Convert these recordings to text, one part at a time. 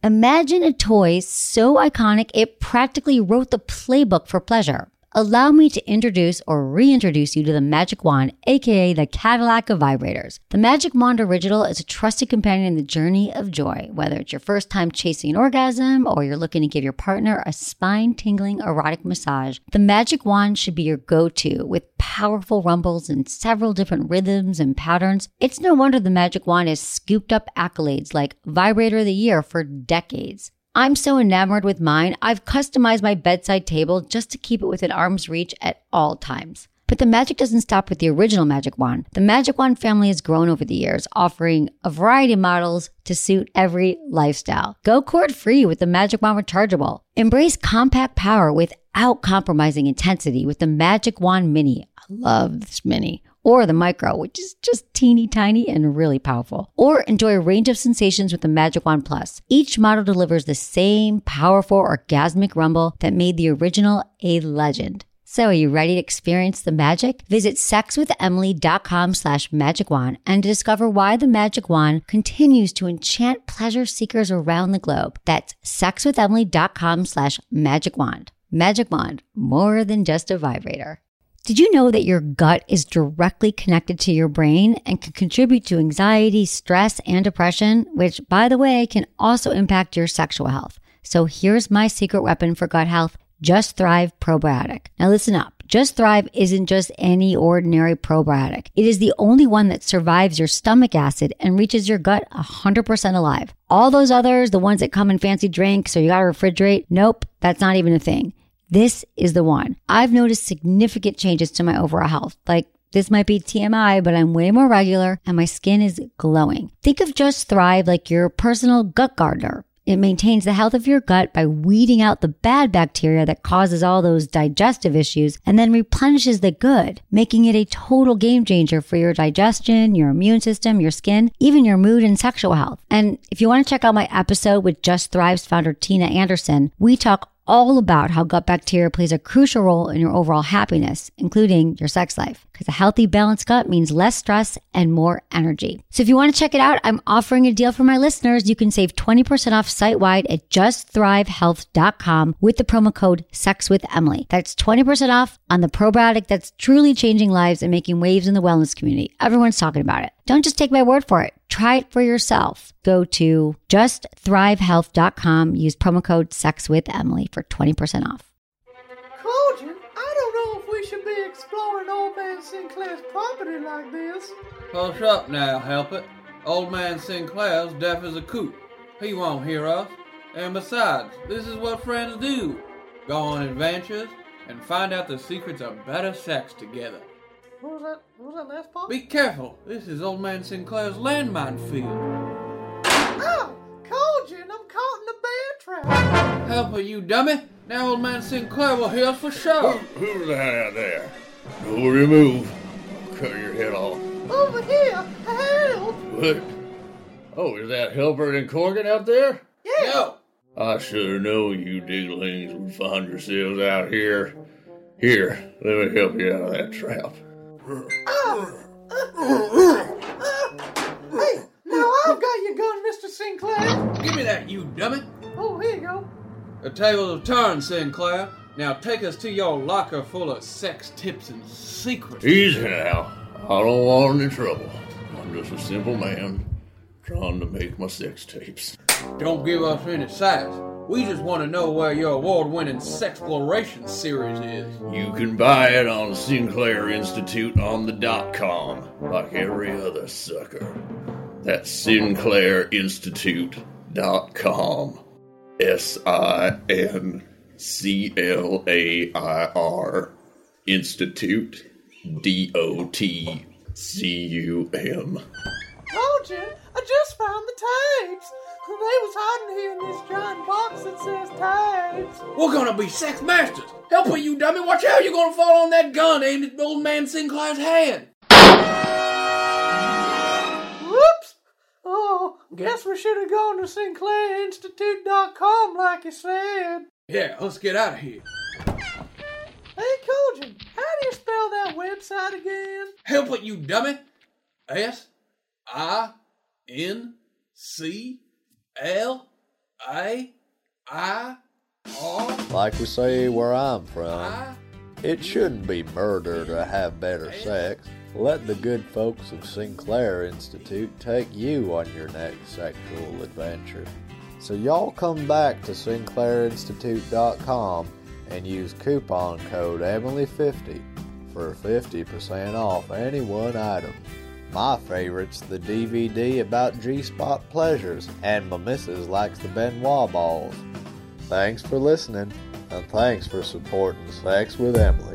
Imagine a toy so iconic it practically wrote the playbook for pleasure. Allow me to introduce or reintroduce you to the Magic Wand, aka the Cadillac of vibrators. The Magic Wand Original is a trusted companion in the journey of joy. Whether it's your first time chasing an orgasm or you're looking to give your partner a spine-tingling erotic massage, the Magic Wand should be your go-to. With powerful rumbles and several different rhythms and patterns, it's no wonder the Magic Wand has scooped up accolades like Vibrator of the Year for decades. I'm so enamored with mine, I've customized my bedside table just to keep it within arm's reach at all times. But the magic doesn't stop with the original Magic Wand. The Magic Wand family has grown over the years, offering a variety of models to suit every lifestyle. Go cord-free with the Magic Wand Rechargeable. Embrace compact power without compromising intensity with the Magic Wand Mini. I love this Mini. Or the Micro, which is just teeny tiny and really powerful. Or enjoy a range of sensations with the Magic Wand Plus. Each model delivers the same powerful orgasmic rumble that made the original a legend. So are you ready to experience the magic? Visit sexwithemily.com/magicwand and discover why the Magic Wand continues to enchant pleasure seekers around the globe. That's sexwithemily.com/magicwand. Magic Wand, more than just a vibrator. Did you know that your gut is directly connected to your brain and can contribute to anxiety, stress, and depression, which, by the way, can also impact your sexual health? So here's my secret weapon for gut health, Just Thrive Probiotic. Now listen up. Just Thrive isn't just any ordinary probiotic. It is the only one that survives your stomach acid and reaches your gut 100% alive. All those others, the ones that come in fancy drinks or you gotta refrigerate, nope, that's not even a thing. This is the one. I've noticed significant changes to my overall health. Like, this might be TMI, but I'm way more regular and my skin is glowing. Think of Just Thrive like your personal gut gardener. It maintains the health of your gut by weeding out the bad bacteria that causes all those digestive issues and then replenishes the good, making it a total game changer for your digestion, your immune system, your skin, even your mood and sexual health. And if you want to check out my episode with Just Thrive's founder, Tina Anderson, we talk all about how gut bacteria plays a crucial role in your overall happiness, including your sex life. Because a healthy, balanced gut means less stress and more energy. So if you want to check it out, I'm offering a deal for my listeners. You can save 20% off site-wide at justthrivehealth.com with the promo code SEXWithEmily. That's 20% off on the probiotic that's truly changing lives and making waves in the wellness community. Everyone's talking about it. Don't just take my word for it. Try it for yourself. Go to justthrivehealth.com. Use promo code SEXWithEmily for 20% off. Cauldron, I don't know if we should be exploring Old Man Sinclair's property like this. Hush up now, help it. Old Man Sinclair's deaf as a coot. He won't hear us. And besides, this is what friends do. Go on adventures and find out the secrets of better sex together. What was that last part? Be careful. This is Old Man Sinclair's landmine field. Oh, Cauldron, I'm caught in a bear trap. Help her, you dummy. Now Old Man Sinclair will hear us for sure. Who's that out there? Don't remove. I'll cut your head off. Over here, help! What? Oh, is that Helper and Corgan out there? Yeah. No. I should have known you diglings would find yourselves out here. Here, let me help you out of that trap. Hey, now I've got your gun, Mr. Sinclair. Give me that, you dummy. Oh, here you go. The tables have turned, Sinclair. Now take us to your locker full of sex tips and secrets. Easy now. I don't want any trouble. I'm just a simple man trying to make my sex tapes. Don't give us any size. We just want to know where your award-winning Sexploration series is. You can buy it on Sinclair Institute on the .com, like every other sucker. That's SinclairInstitute.com. SINCLAIR Institute DOTCUM. Cauldron, I just found the tapes. They was hiding here in this giant box that says tapes. We're gonna be sex masters. Help her, you dummy. Watch out, you're gonna fall on that gun aimed at Old Man Sinclair's head. Whoops. Oh, guess we should have gone to SinclairInstitute.com like you said. Yeah, let's get out of here. Hey, Cauldron, how do you spell that website again? Help it, you dummy. SINCLAIR Like we say where I'm from, it shouldn't be murder to have better sex. Let the good folks of Sinclair Institute take you on your next sexual adventure. So y'all come back to SinclairInstitute.com and use coupon code Emily50 for 50% off any one item. My favorite's the DVD about G-spot pleasures, and my missus likes the Benoit balls. Thanks for listening, and thanks for supporting Sex with Emily.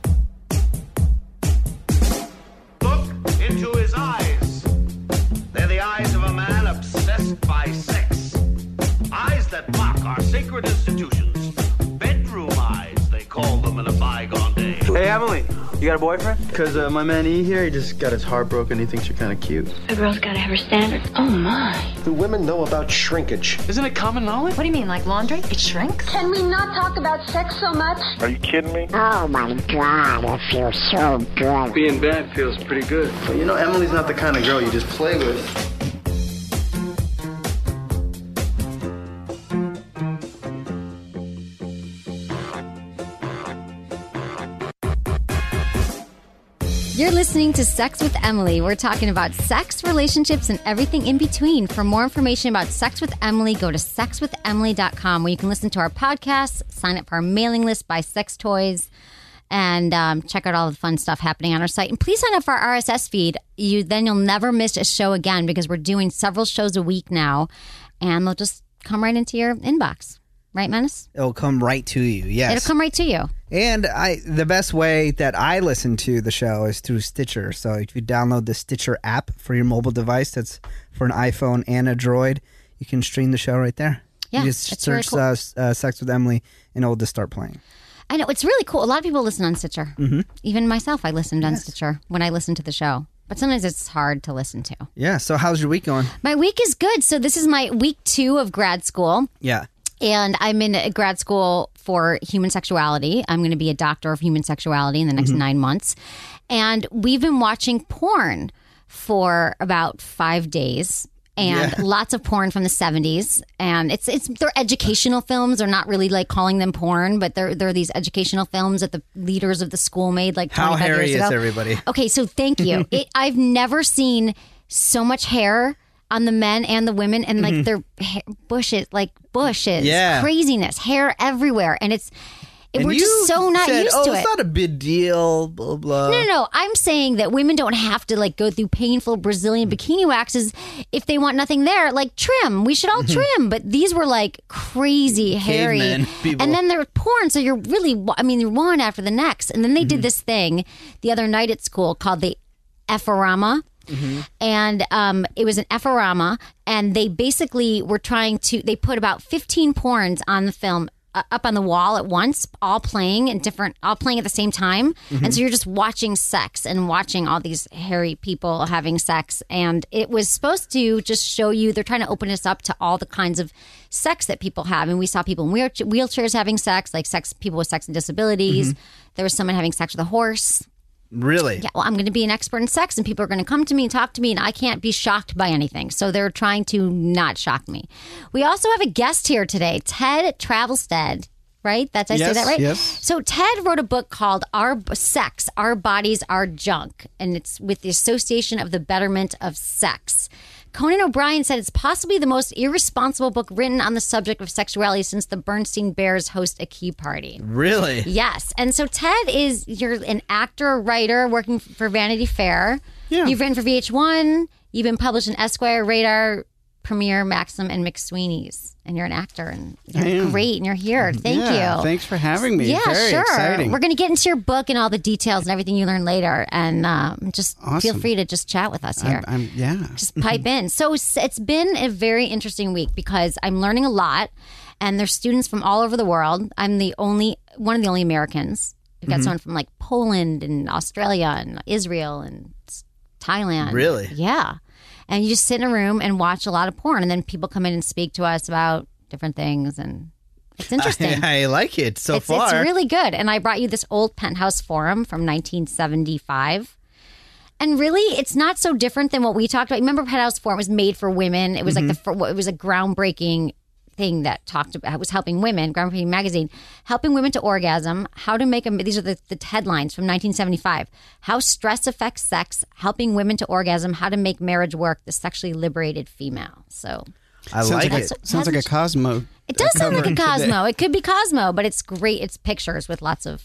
Look into his eyes. They're the eyes of a man obsessed by sex. Eyes that mock our sacred institutions. Bedroom eyes, they call them in a bygone day. Hey, Emily, you got a boyfriend? Because my man E here, he just got his heart broken. He thinks you're kind of cute. A girl's got to have her standards. Oh, my. Do women know about shrinkage? Isn't it common knowledge? What do you mean, like laundry? It shrinks? Can we not talk about sex so much? Are you kidding me? Oh, my God, it feels so good. Being bad feels pretty good. But you know, Emily's not the kind of girl you just play with. You're listening to Sex with Emily. We're talking about sex, relationships, and everything in between. For more information about Sex with Emily, go to sexwithemily.com, where you can listen to our podcasts, sign up for our mailing list, buy sex toys, and check out all the fun stuff happening on our site. And please sign up for our RSS feed. Then you'll never miss a show again, because we're doing several shows a week now, and they'll just come right into your inbox. Right, Menace? It'll come right to you, yes. It'll come right to you. And the best way that I listen to the show is through Stitcher. So if you download the Stitcher app for your mobile device, that's for an iPhone and a Droid, you can stream the show right there. Yeah, you just it's search really cool. Sex with Emily, and it'll just start playing. I know, it's really cool. A lot of people listen on Stitcher. Mm-hmm. Even myself, I listened on Stitcher when I listened to the show. But sometimes it's hard to listen to. Yeah, so how's your week going? My week is good. So this is my week 2 of grad school. Yeah. And I'm in grad school for human sexuality. I'm going to be a doctor of human sexuality in the next 9 months. And we've been watching porn for about 5 days. And lots of porn from the 70s. And they're educational films. They're not really like calling them porn, but they're these educational films that the leaders of the school made like 25 years ago. How hairy is everybody? Okay, so thank you. I've never seen so much hair on the men and the women, and like their bushes, craziness, hair everywhere, and we're just so not used to it. It's not a big deal, blah blah. No. I'm saying that women don't have to like go through painful Brazilian bikini waxes if they want nothing there. Like trim, we should all trim, but these were like crazy, hairy, Cavemen, people. And then they're porn, so you're one after the next. And then they did this thing the other night at school called the Efforama. Mm-hmm. And it was an Efforama, and they basically were they put about 15 porns on the film up on the wall at once, all playing at the same time. Mm-hmm. And so you're just watching sex and watching all these hairy people having sex. And it was supposed to just show you, they're trying to open us up to all the kinds of sex that people have. And we saw people in wheelchairs having sex, like people with sex and disabilities. Mm-hmm. There was someone having sex with a horse. Really? Yeah, well, I'm going to be an expert in sex, and people are going to come to me and talk to me, and I can't be shocked by anything. So they're trying to not shock me. We also have a guest here today, Ted Travelstead, right? I say that right? Yes. So Ted wrote a book called Our Sex, Our Bodies, Our Junk, and it's with the Association of the Betterment of Sex. Conan O'Brien said it's possibly the most irresponsible book written on the subject of sexuality since the Bernstein Bears host a key party. Really? Yes. And so Ted you're an actor, a writer working for Vanity Fair. Yeah. You've written for VH1. You've been published in Esquire, Radar, Premiere, Maxim, and McSweeney's. And you're an actor, and you're great, and you're here. Thank you. Thanks for having me. Yeah, Very sure. exciting. We're going to get into your book and all the details and everything you learn later. And just Awesome. feel free to just chat with us here. Just pipe in. So it's been a very interesting week because I'm learning a lot, and there's students from all over the world. I'm one of the only Americans. We've got someone from like Poland and Australia and Israel and Thailand. Really? Yeah. And you just sit in a room and watch a lot of porn, and then people come in and speak to us about different things, and it's interesting. I like it so far. It's really good. And I brought you this old Penthouse forum from 1975. And really, it's not so different than what we talked about. Remember, Penthouse forum was made for women. It was like it was a groundbreaking thing that talked about was helping women, Groundbreaking Magazine, helping women to orgasm, how to make them. These are the headlines from 1975. How stress affects sex, helping women to orgasm, how to make marriage work, the sexually liberated female. So I like it. Sounds like a Cosmo. It does sound like a Cosmo. It could be Cosmo, but it's great. It's pictures with lots of,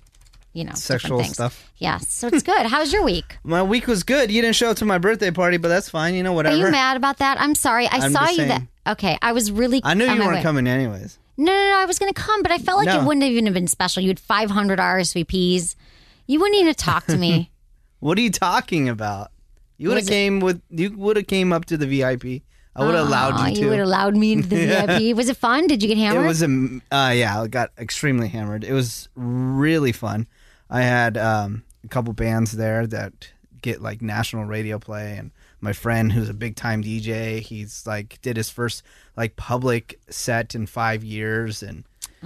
sexual stuff. Yes. So it's good. How's your week? My week was good. You didn't show up to my birthday party, but that's fine. Whatever. Are you mad about that? I'm sorry. I'm saw just you saying. Okay. I was really. I knew you weren't way. coming anyways. No. I was going to come, but I felt like it wouldn't even have been special. You had 500 RSVPs. You wouldn't even talk to me. What are you talking about? You would have came up to the VIP. I would have allowed you to. You would have allowed me into the VIP. Was it fun? Did you get hammered? It was I got extremely hammered. It was really fun. I had a couple bands there that get like national radio play, and my friend who's a big time DJ, he's like did his first like public set in 5 years, and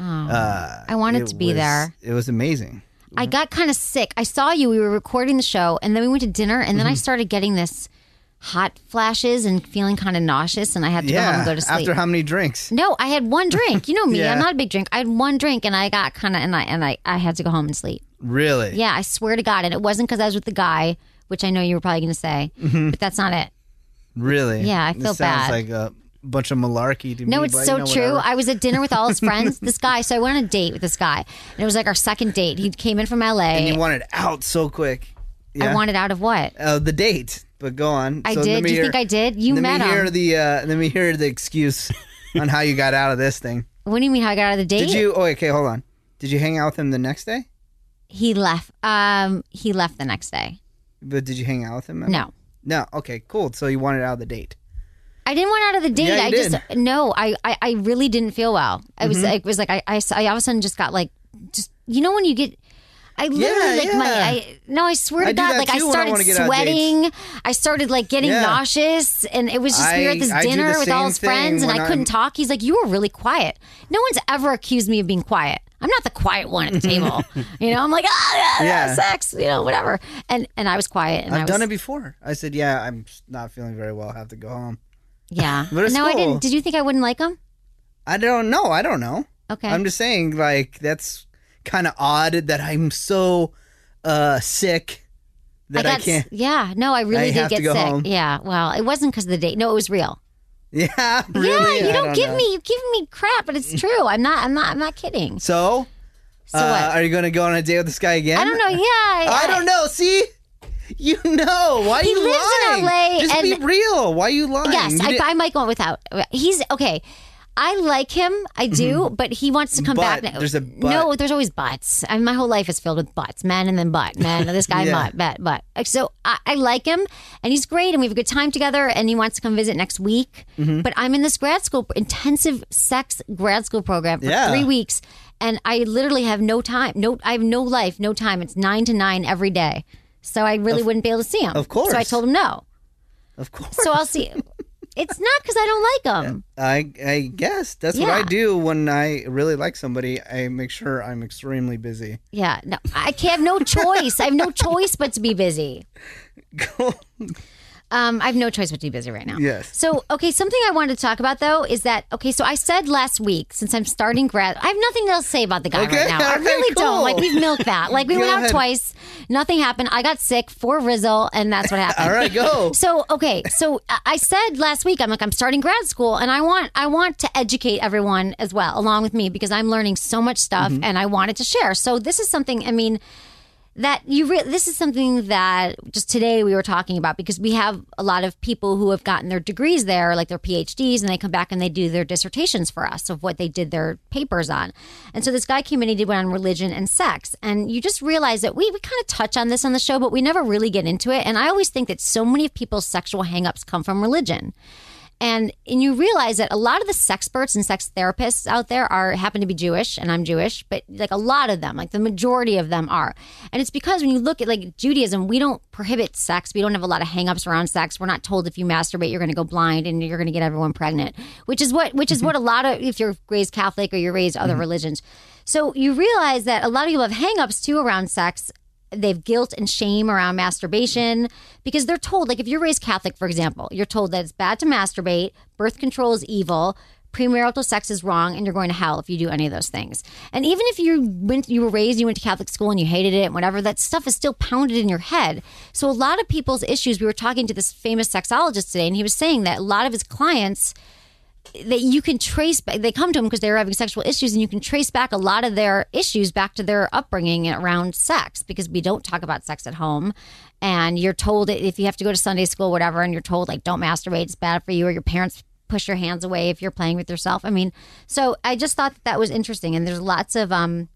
I wanted to be there. It was amazing. I got kind of sick. I saw you. We were recording the show, and then we went to dinner, and then I started getting this hot flashes and feeling kind of nauseous, and I had to go home and go to sleep. After how many drinks? No, I had one drink. You know me. Yeah. I'm not a big drink. I had one drink, and I got kind of, and I had to go home and sleep. Really? Yeah, I swear to God. And it wasn't because I was with the guy, which I know you were probably going to say, but that's not it. Really? Yeah, I feel this bad. Sounds like a bunch of malarkey to me. No, it's but, so true. whatever. I was at dinner with all his friends. This guy, so I went on a date with this guy, and it was like our second date. He came in from LA. And you wanted out so quick. Yeah? I wanted out of what? The date. But go on. I did. Do you think I did? You met him. Let me hear the excuse on how you got out of this thing. What do you mean how I got out of the date? Did you? Oh, okay, hold on. Did you hang out with him the next day? He left. He left the next day. But did you hang out with him? No. No. Okay, cool. So you wanted out of the date. I didn't want out of the date. Yeah, you did. I really didn't feel well. I was it was like I all of a sudden just got like when you get. I literally I swear to God, like I started sweating. I started like getting nauseous, and it was just we were at this dinner with all his friends, and I couldn't talk. He's like, "You were really quiet." No one's ever accused me of being quiet. I'm not the quiet one at the table. I'm like, sex, whatever. And I was quiet. And I've done it before. I said, "Yeah, I'm not feeling very well. I have to go home." Yeah. But it's no, cool. I didn't. Did you think I wouldn't like him? I don't know. Okay. I'm just saying, like, that's kind of odd that I'm so sick that I can't. Yeah, no, I really did get sick. Home. Yeah, well, it wasn't because of the date. No, it was real. Yeah, really. Yeah, you give me crap, but it's true. I'm not kidding. So what? Are you going to go on a date with this guy again? I don't know. Yeah, I don't know. See. You know. Why are you lying? He lives in LA. Just be real. Why are you lying? Yes, I might go without. He's okay. I like him. I do, but he wants to come back. There's a but. No, there's always buts. My whole life is filled with butts. Men and then butt. Men, this guy, butt. So I like him, and he's great, and we have a good time together, and he wants to come visit next week. But I'm in this intensive sex grad school program for 3 weeks, and I literally have no time. I have no life, no time. It's 9 to 9 every day. So I really wouldn't be able to see him. Of course. So I told him no. Of course. So I'll see. It's not because I don't like him. I guess that's what I do when I really like somebody. I make sure I'm extremely busy. Yeah. No, I have no choice. I have no choice but to be busy. I have no choice but to be busy right now. Yes. So, okay, something I wanted to talk about, though, is that, so I said last week, since I'm starting grad, I have nothing else to say about the guy right now. I really don't. Like, we've milked that. Like, we went out twice. Nothing happened. I got sick for Rizzle, and that's what happened. All right, go. So I said last week, I'm starting grad school, and I want to educate everyone as well, along with me, because I'm learning so much stuff, and I wanted to share. So this is something, this is something that just today we were talking about, because we have a lot of people who have gotten their degrees there, like their PhDs, and they come back and they do their dissertations for us of what they did their papers on. And so this guy came in, he did one on religion and sex. And you just realize that we kind of touch on this on the show, but we never really get into it. And I always think that so many of people's sexual hangups come from religion. And you realize that a lot of the sexperts and sex therapists out there happen to be Jewish, and I'm Jewish, but like a lot of them, like the majority of them are. And it's because when you look at like Judaism, we don't prohibit sex. We don't have a lot of hangups around sex. We're not told if you masturbate, you're going to go blind and you're going to get everyone pregnant, which is what a lot of, if you're raised Catholic or you're raised other religions. So you realize that a lot of people have hangups too around sex. They've guilt and shame around masturbation because they're told, like if you're raised Catholic, for example, you're told that it's bad to masturbate, birth control is evil, premarital sex is wrong and you're going to hell if you do any of those things. And even if you went to Catholic school and you hated it and whatever, that stuff is still pounded in your head. So a lot of people's issues, we were talking to this famous sexologist today, and he was saying that a lot of his clients, that you can trace back, they come to him because they're having sexual issues, and you can trace back a lot of their issues back to their upbringing around sex, because we don't talk about sex at home. And you're told that if you have to go to Sunday school, whatever, and you're told like, don't masturbate, it's bad for you, or your parents push your hands away if you're playing with yourself. I mean, so I just thought that was interesting. And there's lots of, and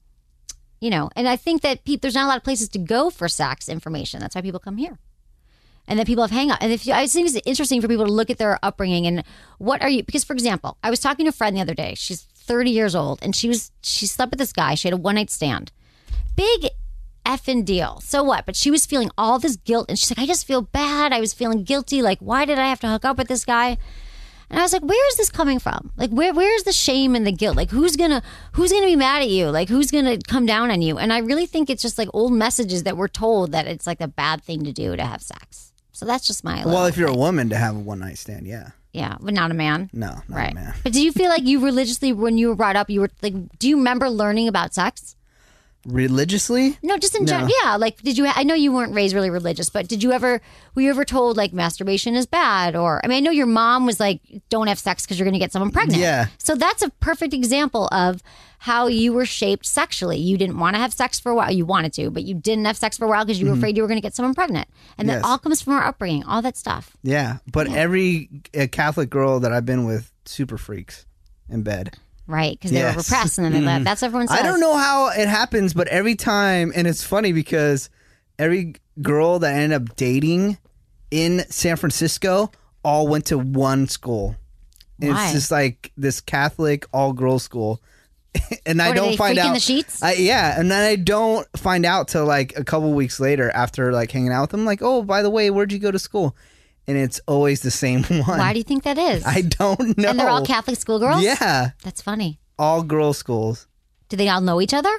I think that there's not a lot of places to go for sex information. That's why people come here. And then people have hang out. And I think it's interesting for people to look at their upbringing and because for example, I was talking to a friend the other day. She's 30 years old, and she slept with this guy. She had a one-night stand. Big effing deal. So what? But she was feeling all this guilt, and she's like, I just feel bad. I was feeling guilty. Like, why did I have to hook up with this guy? And I was like, where is this coming from? Like, where's the shame and the guilt? Like, who's gonna be mad at you? Like, who's gonna come down on you? And I really think it's just like old messages that we're told that it's like a bad thing to do to have sex. So that's just my. Well, if you're a woman, to have a one night stand, yeah. Yeah, but not a man. No, not a man. But do you feel like you religiously, when you were brought up, you were like, do you remember learning about sex? Religiously? No, just in general. Yeah, like I know you weren't raised really religious, but were you ever told like masturbation is bad? Or, I mean, I know your mom was like, don't have sex because you're going to get someone pregnant. Yeah. So that's a perfect example of how you were shaped sexually. You didn't want to have sex for a while. You wanted to, but you didn't have sex for a while because you were afraid you were going to get someone pregnant. And that all comes from our upbringing, all that stuff. Yeah, but every Catholic girl that I've been with, super freaks in bed. Right, because they were repressed and then they left. That's what everyone says. I don't know how it happens, but every time, and it's funny because every girl that I ended up dating in San Francisco all went to one school. And Why? It's just like this Catholic all-girls school. And I What, don't find out. in the sheets? And then I don't find out till like a couple weeks later after like hanging out with them. Like, oh, by the way, where'd you go to school? And it's always the same one. Why do you think that is? I don't know. And they're all Catholic schoolgirls? Yeah. That's funny. All girl schools. Do they all know each other?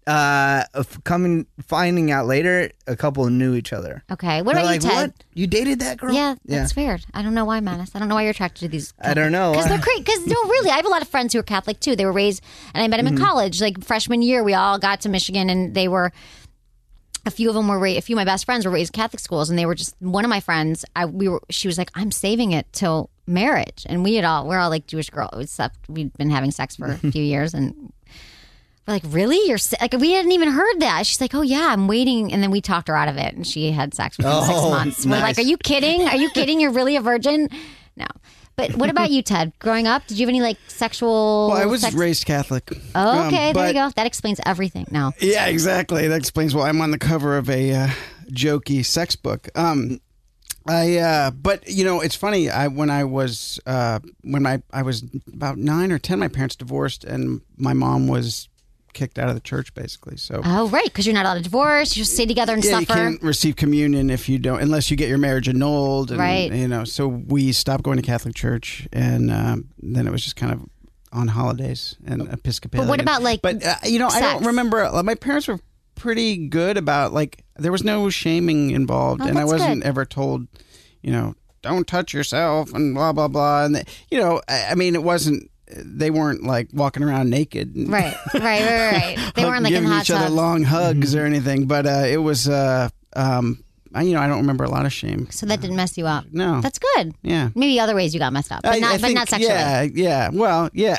Finding out later, a couple knew each other. Okay. What They're about like, you, Ted? What? You dated that girl? Yeah, that's weird. I don't know why, Manus. I don't know why you're attracted to these. I don't know. Because they're crazy. Because no, really, I have a lot of friends who are Catholic too. They were raised, and I met them in college. Like freshman year, we all got to Michigan, and they were. A few of them were a few of my best friends were raised Catholic schools, and they were just one of my friends. She was like, I'm saving it till marriage, and we're all like Jewish girls. We'd been having sex for a few years, and we're like, really? You're like, we hadn't even heard that. She's like, oh yeah, I'm waiting, and then we talked her out of it, and she had sex within 6 months. We're like, are you kidding? Are you kidding? You're really a virgin? No. But what about you, Ted? Growing up, did you have any like sexual? Well, I was raised Catholic. Oh, okay, there you go. That explains everything. No. Yeah, exactly. That explains why I'm on the cover of a jokey sex book. But you know, it's funny. When I was about 9 or 10, my parents divorced, and my mom was kicked out of the church, basically. So right, because you're not allowed to divorce. You just stay together and suffer. You can't receive communion if you don't, unless you get your marriage annulled. And, right. You know, so we stopped going to Catholic church, and then it was just kind of on holidays and Episcopalian. But what about like? But you know, sex? I don't remember. My parents were pretty good about like there was no shaming involved, and I wasn't ever told, you know, don't touch yourself and blah blah blah. And you know, I mean, it wasn't. They weren't like walking around naked. And right. They weren't like giving in hot each other tubs. long hugs or anything. But it was, you know, I don't remember a lot of shame. So that didn't mess you up. No, that's good. Yeah, maybe other ways you got messed up, but not sexually. Yeah. Well, yeah.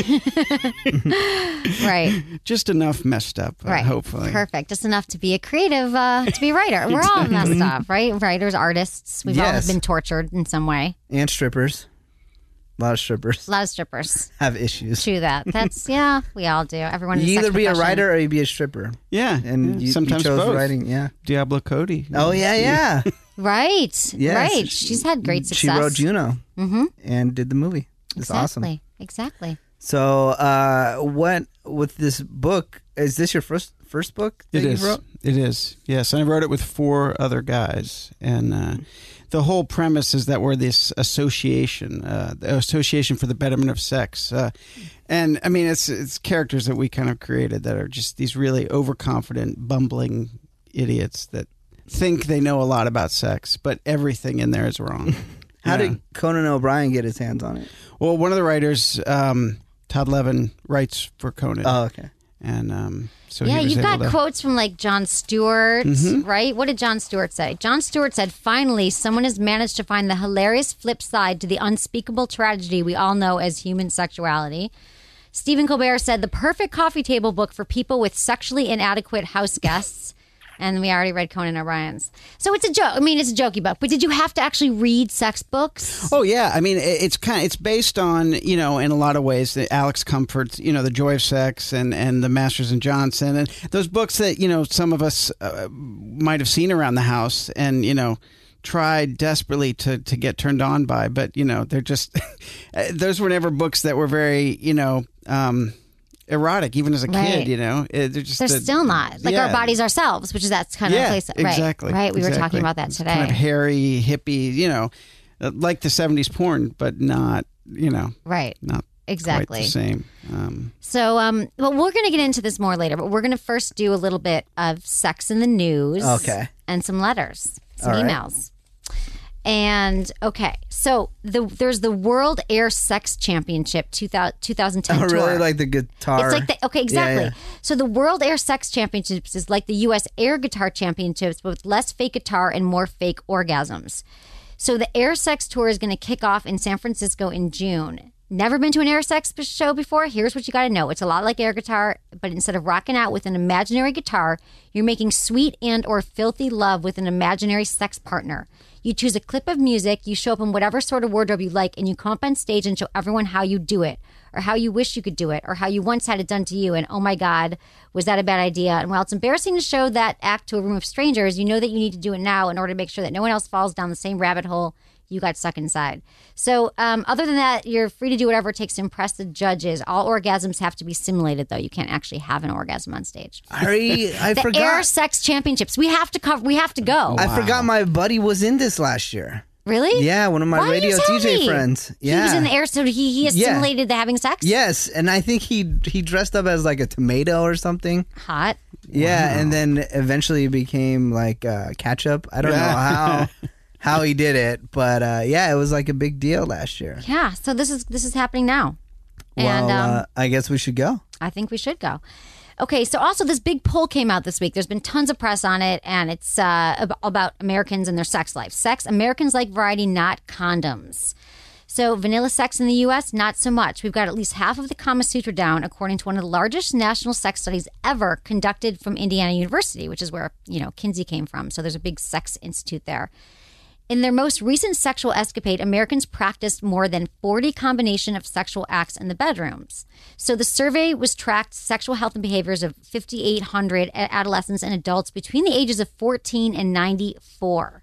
Right. Just enough messed up. Right. Hopefully. Perfect. Just enough to be a creative, to be a writer. We're all messed up, right? Writers, artists. We've all been tortured in some way. And strippers. A lot of strippers have issues. True that. That's we all do. Everyone. You either be a writer or you be a stripper. Yeah, and you sometimes chose both. writing. Yeah, Diablo Cody. Oh yeah. Right. Yes. Right. She's had great success. She wrote Juno. And did the movie. It's awesome. Exactly. So, what with this book? Is this your first book that you wrote? It is. Yes, and I wrote it with 4 other guys, and the whole premise is that we're this association, the Association for the Betterment of Sex, and I mean it's characters that we kind of created that are just these really overconfident, bumbling idiots that think they know a lot about sex, but everything in there is wrong. How did Conan O'Brien get his hands on it? Well, one of the writers, Todd Levin, writes for Conan. Oh, okay. And so yeah, he was you've got able to... quotes from like Jon Stewart, right? What did Jon Stewart say? Jon Stewart said, "Finally, someone has managed to find the hilarious flip side to the unspeakable tragedy we all know as human sexuality." Stephen Colbert said, "The perfect coffee table book for people with sexually inadequate house guests." And we already read Conan O'Brien's. So it's a joke. I mean, it's a jokey book. But did you have to actually read sex books? Oh yeah, I mean, it's based on, in a lot of ways, the Alex Comfort's, The Joy of Sex and the Masters and Johnson, and those books that some of us might have seen around the house and tried desperately to get turned on by, but they're just those were never books that were very erotic, even as a kid, they're still not like our bodies ourselves, which is that's kind of the place. Exactly. Right. We were talking about that today. Kind of hairy, hippie, like the 70s porn, but not, right. Not exactly quite the same. So, well, we're going to get into this more later, but we're going to first do a little bit of sex in the news. Okay. And some letters, some All right. emails. And okay, so there's the World Air Sex Championship 2010 Oh, tour. really? Like the guitar? It's like okay, exactly. Yeah. So the World Air Sex Championships is like the U.S. Air Guitar Championships, but with less fake guitar and more fake orgasms. So the Air Sex Tour is going to kick off in San Francisco in June. Never been to an air sex show before? Here's what you got to know. It's a lot like air guitar, but instead of rocking out with an imaginary guitar, you're making sweet and or filthy love with an imaginary sex partner. You choose a clip of music, you show up in whatever sort of wardrobe you like, and you come up on stage and show everyone how you do it, or how you wish you could do it, or how you once had it done to you, and oh my God, was that a bad idea? And while it's embarrassing to show that act to a room of strangers, you know that you need to do it now in order to make sure that no one else falls down the same rabbit hole you got stuck inside. So other than that, you're free to do whatever it takes to impress the judges. All orgasms have to be simulated, though. You can't actually have an orgasm on stage. I the forgot. Air Sex Championships. We have to go. I forgot my buddy was in this last year. Really? Yeah, one of my Why didn't radio you tell DJ me? friends. Yeah. He was in the air, so he assimilated the having sex? Yes, and I think he dressed up as like a tomato or something. Hot. Yeah, and then eventually became like ketchup. I don't know how he did it, but it was like a big deal last year. Yeah, so this is happening now. Well, And I guess we should go. I think we should go. Okay, so also this big poll came out this week. There's been tons of press on it, and it's about Americans and their sex life. Americans like variety, not condoms. So vanilla sex in the U.S., not so much. We've got at least half of the Kama Sutra down, according to one of the largest national sex studies ever conducted from Indiana University, which is where, Kinsey came from. So there's a big sex institute there. In their most recent sexual escapade, Americans practiced more than 40 combination of sexual acts in the bedrooms. So the survey was tracked sexual health and behaviors of 5,800 adolescents and adults between the ages of 14 and 94.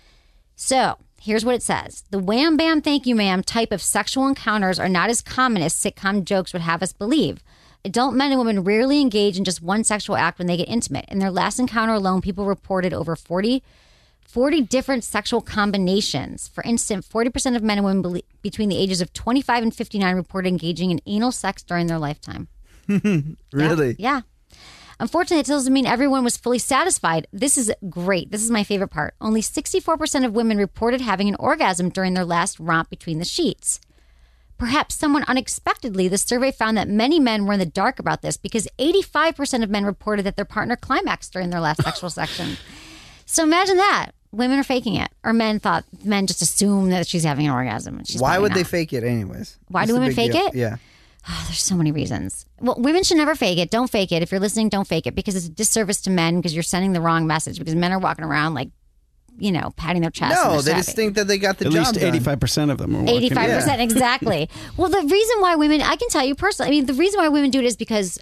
So here's what it says. The wham bam thank you ma'am type of sexual encounters are not as common as sitcom jokes would have us believe. Adult men and women rarely engage in just one sexual act when they get intimate. In their last encounter alone, people reported over 40 different sexual combinations. For instance, 40% of men and women between the ages of 25 and 59 reported engaging in anal sex during their lifetime. Really? Yeah. Unfortunately, it doesn't mean everyone was fully satisfied. This is great. This is my favorite part. Only 64% of women reported having an orgasm during their last romp between the sheets. Perhaps somewhat unexpectedly, the survey found that many men were in the dark about this because 85% of men reported that their partner climaxed during their last sexual section. So imagine that. Women are faking it. Or men just assume that she's having an orgasm. And she's Why would they not. fake it anyways? Why What's do the women big fake deal? it? Yeah. Oh, there's so many reasons. Well, women should never fake it. Don't fake it. If you're listening, don't fake it because it's a disservice to men because you're sending the wrong message because men are walking around like, patting their chest. No, and they they're just happy. think that they got the At job least done. 85% of them are walking. 85%, exactly. Well, the reason why women, I can tell you personally, the reason why women do it is because,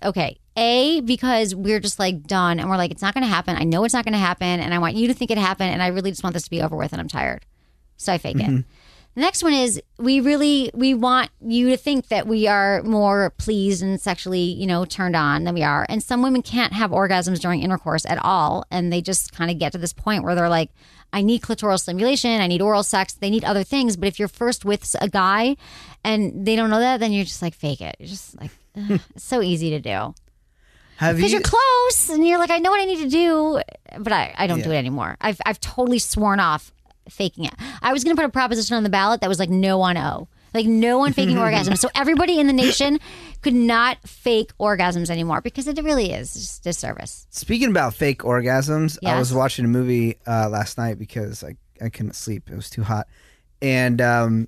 because we're just like done and we're like, it's not going to happen. I know it's not going to happen and I want you to think it happened and I really just want this to be over with and I'm tired. So I fake it. The next one is we want you to think that we are more pleased and sexually, turned on than we are. And some women can't have orgasms during intercourse at all. And they just kind of get to this point where they're like, I need clitoral stimulation. I need oral sex. They need other things. But if you're first with a guy and they don't know that, then you're just like, fake it. You're just like, it's so easy to do. Because you're close and you're like, I know what I need to do, but I don't do it anymore. I've totally sworn off faking it. I was going to put a proposition on the ballot that was like no on O. Like no one faking orgasms. So everybody in the nation could not fake orgasms anymore because it really is just disservice. Speaking about fake orgasms, Yes. I was watching a movie last night because I couldn't sleep. It was too hot. And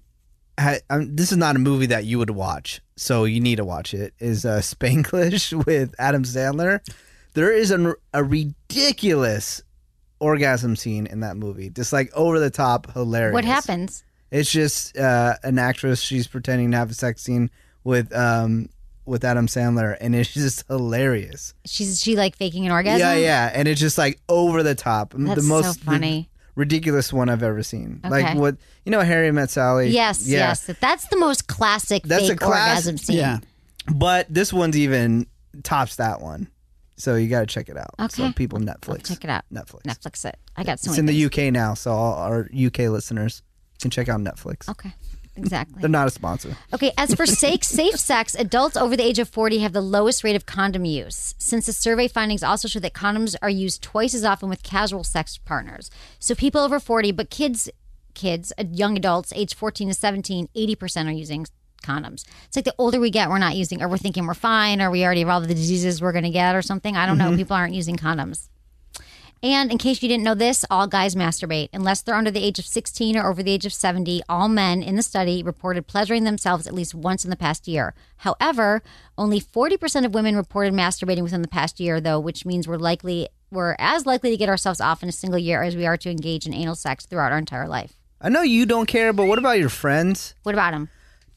this is not a movie that you would watch, so you need to watch it, is Spanglish with Adam Sandler. There is a ridiculous orgasm scene in that movie. Just like over the top, hilarious. What happens? It's just an actress. She's pretending to have a sex scene with Adam Sandler, and it's just hilarious. She like faking an orgasm? Yeah, and it's just like over the top. That's the most so funny. Ridiculous one I've ever seen. Okay. Like what Harry Met Sally. Yes. That's the most classic fake orgasm scene. Yeah, but this one's even tops that one. So you got to check it out. Okay. So people, Netflix. I'll check it out. Netflix it. I got so It's many in things. the UK now, so all our UK listeners can check out Netflix. Okay. Exactly. They're not a sponsor. Okay, as for safe sex, adults over the age of 40 have the lowest rate of condom use, since the survey findings also show that condoms are used twice as often with casual sex partners. So people over 40, but kids, young adults, age 14 to 17, 80% are using condoms. It's like the older we get, we're not using, or we're thinking we're fine, or we already have all the diseases we're going to get or something. I don't know. People aren't using condoms. And in case you didn't know this, all guys masturbate. Unless they're under the age of 16 or over the age of 70, all men in the study reported pleasuring themselves at least once in the past year. However, only 40% of women reported masturbating within the past year, though, which means we're as likely to get ourselves off in a single year as we are to engage in anal sex throughout our entire life. I know you don't care, but what about your friends? What about them?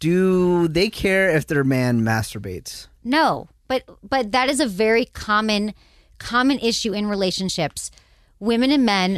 Do they care if their man masturbates? No, but that is a very common issue in relationships. Women and men,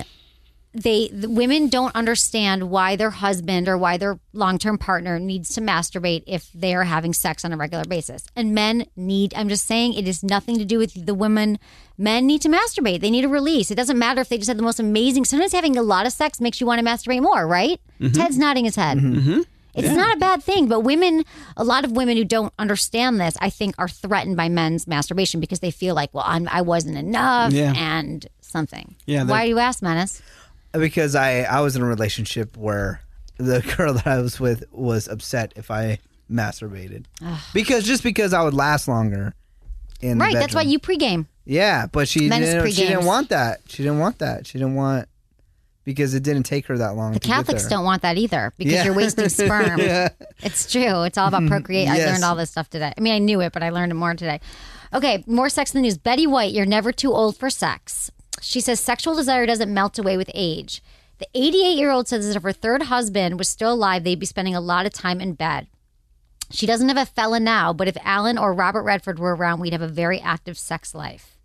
the women don't understand why their husband or why their long-term partner needs to masturbate if they are having sex on a regular basis. And I'm just saying, it is nothing to do with the women. Men need to masturbate. They need a release. It doesn't matter if they just had the most amazing, sometimes having a lot of sex makes you want to masturbate more, right? Mm-hmm. Ted's nodding his head. Mm-hmm. It's not a bad thing, but a lot of women who don't understand this, I think, are threatened by men's masturbation because they feel like, well, I wasn't enough and something. Yeah. Why do you ask, Menace? Because I was in a relationship where the girl that I was with was upset if I masturbated. Because I would last longer in the bedroom. That's why you pregame. Yeah, but she didn't want that. She didn't want because it didn't take her that long. The to Catholics get there. don't want that either because you're wasting sperm. Yeah. It's true. It's all about procreate. Yes. I learned all this stuff today. I mean, I knew it, but I learned it more today. Okay, more sex in the news. Betty White, you're never too old for sex. She says sexual desire doesn't melt away with age. The 88-year-old says that if her third husband was still alive, they'd be spending a lot of time in bed. She doesn't have a fella now, but if Alan or Robert Redford were around, we'd have a very active sex life.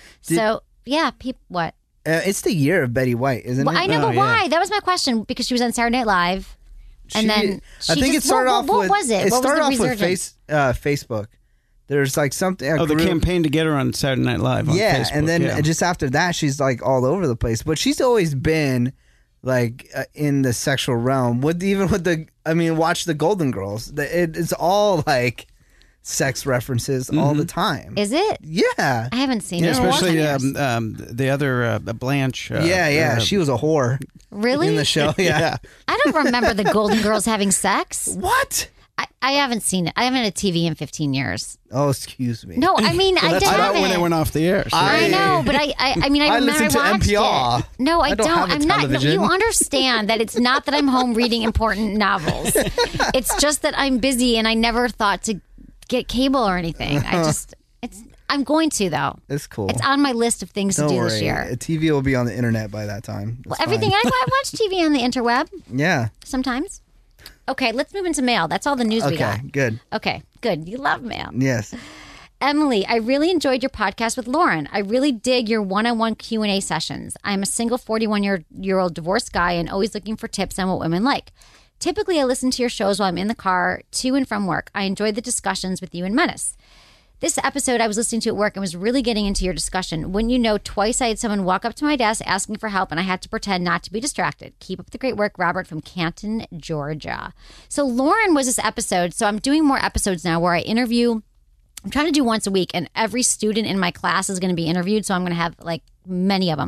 What? It's the year of Betty White, isn't it? I know, but why? That was my question because she was on Saturday Night Live. And then I think it started off with... What was it? It What started was off the with Facebook. There's like something... the campaign to get her on Saturday Night Live on Facebook. And then just after that, she's like all over the place. But she's always been like in the sexual realm. Watch the Golden Girls. It's all like sex references all the time. Is it? Yeah. I haven't seen it. Especially the other Blanche. She was a whore. Really? In the show, yeah. I don't remember the Golden Girls having sex. What? I haven't seen it. I haven't had a TV in 15 years. Oh, excuse me. No, I mean, I that's haven't. about when they went off the air. So. I know, but I remember listen to I watched NPR. it. No, I don't. have a I'm not. No, television. you understand that it's not that I'm home reading important novels. It's just that I'm busy and I never thought to get cable or anything. I'm going to though. It's cool. It's on my list of things to do this year. TV will be on the internet by that time. Well, everything. I watch TV on the interweb. Yeah. Sometimes. Okay, let's move into mail. That's all the news we got. Okay, good. Okay, good. You love mail. Yes. Emily, I really enjoyed your podcast with Lauren. I really dig your one-on-one Q&A sessions. I'm a single 41-year-old divorced guy and always looking for tips on what women like. Typically, I listen to your shows while I'm in the car to and from work. I enjoyed the discussions with you and Menace. This episode I was listening to at work and was really getting into your discussion. Wouldn't you know, twice I had someone walk up to my desk asking for help and I had to pretend not to be distracted. Keep up the great work, Robert from Canton, Georgia. So Lauren was this episode. So I'm doing more episodes now where I interview. I'm trying to do once a week and every student in my class is going to be interviewed. So I'm going to have like many of them.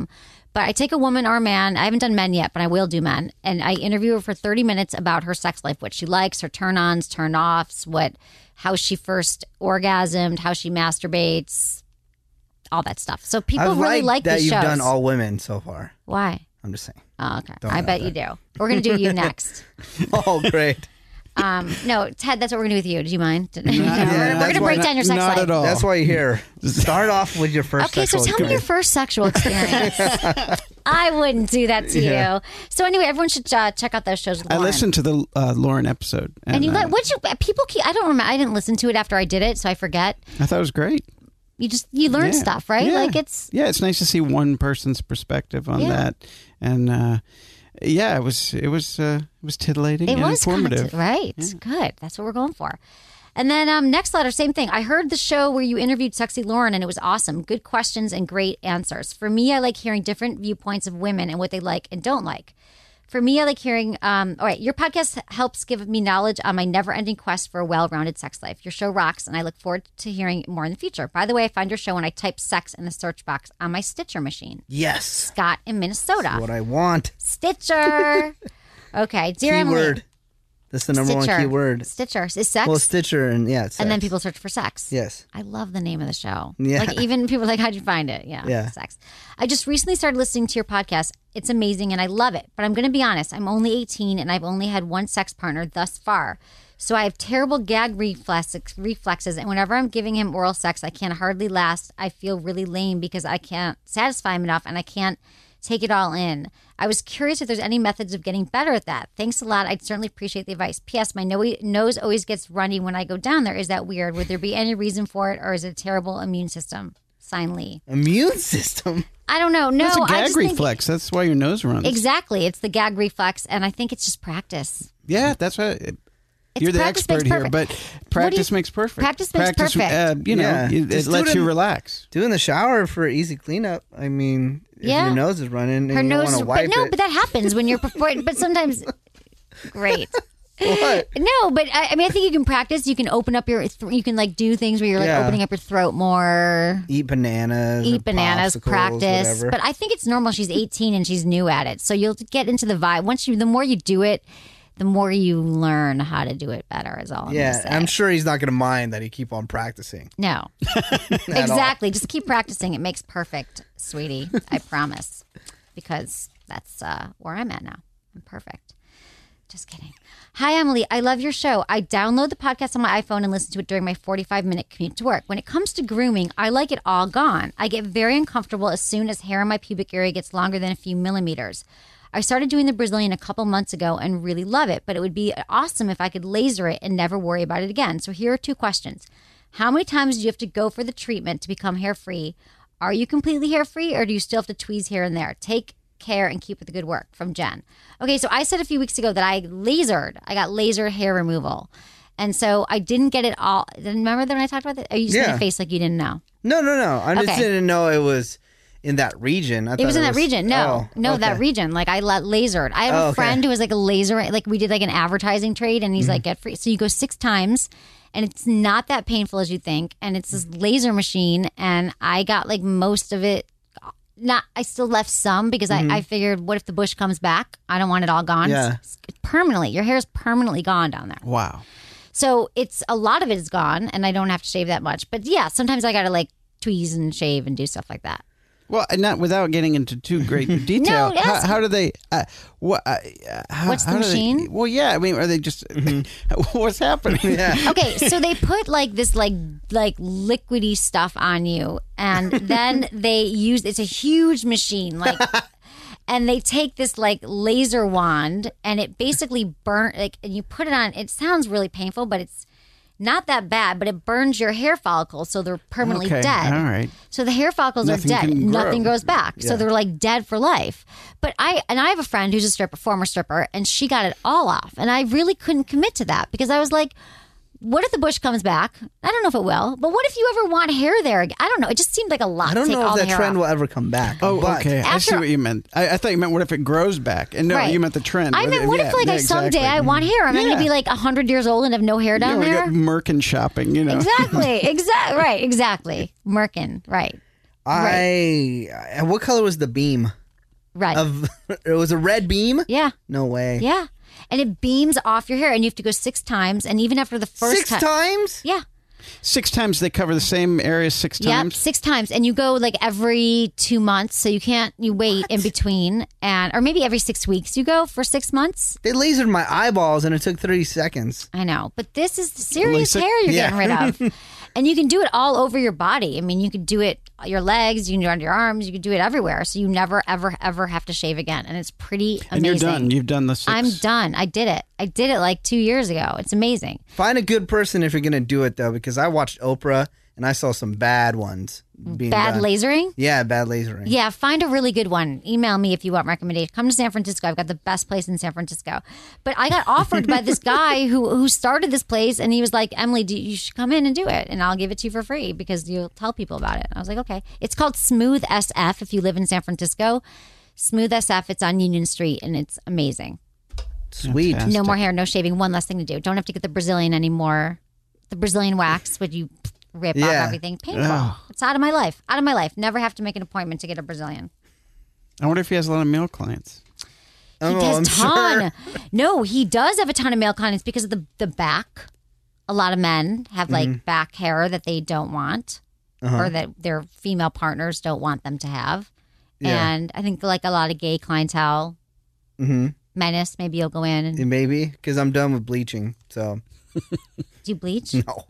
But I take a woman or a man. I haven't done men yet, but I will do men. And I interview her for 30 minutes about her sex life, what she likes, her turn-ons, turn-offs, how she first orgasmed, how she masturbates, all that stuff. So people really like that these you've shows. done all women so far. Why? I'm just saying. Oh, okay. I bet you do. We're going to do you next. Oh, great. No, Ted, that's what we're going to do with you. Do you mind? We're going to break down your sex life. Not at all. That's why you're here. Start off with your first Okay, so sexual tell me your experience. first sexual experience. I wouldn't do that to you. So anyway, everyone should check out those shows with I Lauren. listened to the Lauren episode. And you people keep, I don't remember, I didn't listen to it after I did it, so I forget. I thought it was great. You learn stuff, right? Yeah. Like it's nice to see one person's perspective on that. And it was titillating and informative. Right. Yeah. Good. That's what we're going for. And then next letter, same thing. I heard the show where you interviewed Sexy Lauren, and it was awesome. Good questions and great answers. For me, I like hearing different viewpoints of women and what they like and don't like. For me, I like hearing, all right, your podcast helps give me knowledge on my never-ending quest for a well-rounded sex life. Your show rocks, and I look forward to hearing more in the future. By the way, I find your show when I type sex in the search box on my Stitcher machine. Yes. Scott in Minnesota. That's what I want. Stitcher. Okay, dear Emily. Keyword. That's the number one keyword. Stitcher. Is sex? Well, Stitcher and it's sex. And then people search for sex. Yes. I love the name of the show. Yeah. Like even people are like, how'd you find it? Yeah. Sex. I just recently started listening to your podcast. It's amazing and I love it. But I'm going to be honest. I'm only 18 and I've only had one sex partner thus far. So I have terrible gag reflexes. And whenever I'm giving him oral sex, I can hardly last. I feel really lame because I can't satisfy him enough and I can't take it all in. I was curious if there's any methods of getting better at that. Thanks a lot. I'd certainly appreciate the advice. P.S. My nose always gets runny when I go down there. Is that weird? Would there be any reason for it, or is it a terrible immune system? Sign Lee. Immune system? I don't know. No, That's a I gag just reflex. That's why your nose runs. Exactly. It's the gag reflex, and I think it's just practice. Yeah, that's what... You're the expert here, but practice makes perfect. Practice makes perfect. It lets you relax. Do in the shower for easy cleanup. I mean, if your nose is running and you want to wipe it. But that happens when you're performing. But sometimes, great. What? No, but I mean, I think you can practice. You can open up you can like do things where you're like opening up your throat more. Eat bananas, practice. Whatever. But I think it's normal. She's 18 and she's new at it. So you'll get into the vibe. The more you do it, the more you learn how to do it better is all I'm going to say. I'm sure he's not going to mind that he keep on practicing. No. Exactly. Just keep practicing. It makes perfect, sweetie. I promise. Because that's where I'm at now. I'm perfect. Just kidding. Hi, Emily. I love your show. I download the podcast on my iPhone and listen to it during my 45-minute commute to work. When it comes to grooming, I like it all gone. I get very uncomfortable as soon as hair in my pubic area gets longer than a few millimeters. I started doing the Brazilian a couple months ago and really love it, but it would be awesome if I could laser it and never worry about it again. So here are 2 questions. How many times do you have to go for the treatment to become hair-free? Are you completely hair-free, or do you still have to tweeze here and there? Take care and keep up the good work. From Jen. Okay, so I said a few weeks ago that I got laser hair removal. And so I didn't get it all. Remember that when I talked about that? Oh, you just made a face like you didn't know. No. I just didn't know it was in that region. It was in that region. No, that region. Like I lasered. I have a friend who was like a laser. Like we did like an advertising trade, and he's like, get free. So you go 6 times, and it's not that painful as you think. And it's this laser machine, and I got like most of it. I still left some because I figured, what if the bush comes back? I don't want it all gone. Yeah. It's permanently. Your hair is permanently gone down there. Wow. So a lot of it is gone, and I don't have to shave that much. But yeah, sometimes I got to like tweeze and shave and do stuff like that. Well, not without getting into too great detail. How do they? What's the machine? Well, yeah. I mean, are they just? What's happening? Yeah. Okay, so they put like this like liquidy stuff on you, and then they use. It's a huge machine, like. And they take this like laser wand, and it basically and you put it on. It sounds really painful, but it's not that bad. But it burns your hair follicles, so they're permanently dead. All right. So the hair follicles are dead. Nothing grows back. Yeah. So they're like dead for life. But I have a friend who's a former stripper, and she got it all off. And I really couldn't commit to that because I was like, what if the bush comes back? I don't know if it will. But what if you ever want hair there again? I don't know. It just seemed like a lot. I don't to take know all if the that hair trend off. will ever come back. Oh, okay. I see what you meant. I thought you meant what if it grows back. And no, right. You meant the trend. I meant what if someday I want hair? Am I going to be like 100 years old and have no hair down there? You go Merkin shopping, you know. Exactly. Right. Exactly. Merkin. Right. What color was the beam? Red. It was a red beam? Yeah. No way. Yeah. And it beams off your hair, and you have to go 6 times. And even after the first 6 times? Yeah. 6 times they cover the same area 6 times? Yep, 6 times. And you go like every 2 months. So you wait in between. Or maybe every 6 weeks you go for 6 months. They lasered my eyeballs and it took 30 seconds. I know. But this is serious hair you're getting rid of. And you can do it all over your body. I mean, you could do it your legs, you can do it on your arms, you can do it everywhere. So you never, ever, ever have to shave again. And it's pretty amazing. And you're done. You've done the 6. I'm done. I did it. I did it like 2 years ago. It's amazing. Find a good person if you're going to do it, though, because I watched Oprah and I saw some bad ones being Bad done. lasering? Yeah, bad lasering. Yeah, find a really good one. Email me if you want recommendations. Come to San Francisco. I've got the best place in San Francisco. But I got offered by this guy who started this place, and he was like, Emily, you should come in and do it, and I'll give it to you for free because you'll tell people about it. And I was like, okay. It's called Smooth SF if you live in San Francisco. Smooth SF, it's on Union Street, and it's amazing. Sweet. Fantastic. No more hair, no shaving. One less thing to do. Don't have to get the Brazilian anymore. The Brazilian wax, would you rip off everything? Painful. Ugh. It's out of my life. Out of my life. Never have to make an appointment to get a Brazilian. I wonder if he has a lot of male clients. He does I'm a ton. sure. No, he does have a ton of male clients because of the back. A lot of men have like back hair that they don't want or that their female partners don't want them to have. Yeah. And I think like a lot of gay clientele, Menace, maybe you'll go in and Maybe, because I'm done with bleaching, so. do you bleach? No.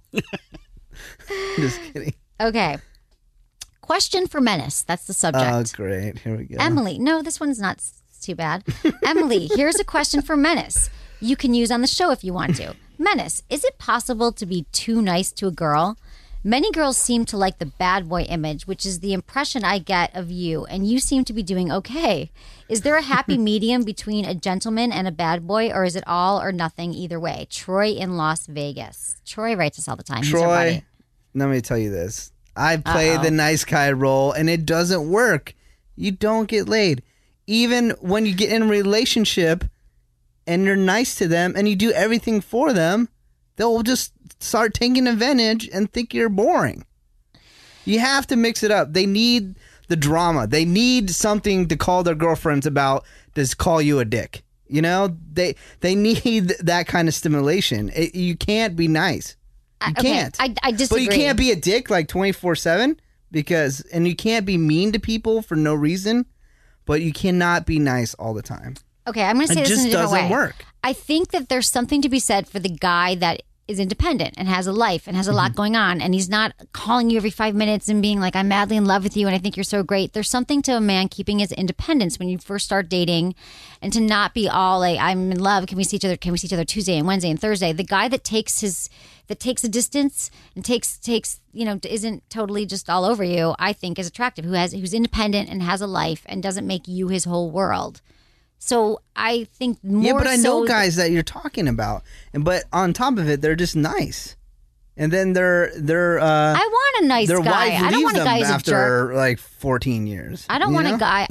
Just kidding. Okay. Question for Menace. That's the subject. Oh, great. Here we go. Emily. No, this one's not too bad. Emily, here's a question for Menace. You can use on the show if you want to. Menace, is it possible to be too nice to a girl? Many girls seem to like the bad boy image, which is the impression I get of you, and you seem to be doing okay. Is there a happy medium between a gentleman and a bad boy, or is it all or nothing either way? Troy in Las Vegas. Troy writes us all the time. He's our Troy, buddy. let me tell you this. I play the nice guy role, and it doesn't work. You don't get laid. Even when you get in a relationship and you're nice to them and you do everything for them, they'll just start taking advantage and think you're boring. You have to mix it up. They need the drama. They need something to call their girlfriends about to call you a dick. You know, they need that kind of stimulation. You can't be nice. You can't. I disagree. But you can't be a dick like 24/7 and you can't be mean to people for no reason, but you cannot be nice all the time. Okay, I'm going to say this in a different way. It just doesn't work. I think that there's something to be said for the guy that is independent and has a life and has a lot going on, and he's not calling you every 5 minutes and being like, I'm madly in love with you and I think you're so great. There's something to a man keeping his independence when you first start dating, and to not be all like, I'm in love, can we see each other Tuesday and Wednesday and Thursday. The guy that takes a distance and takes isn't totally just all over you, I think is attractive, who's independent and has a life and doesn't make you his whole world. So I think more. Yeah, but I know guys that you're talking about, but on top of it, they're just nice, and then they're. I want a nice their guy. wife I don't want a guy leaves who's them a after jerk. like 14 years. I don't want a guy.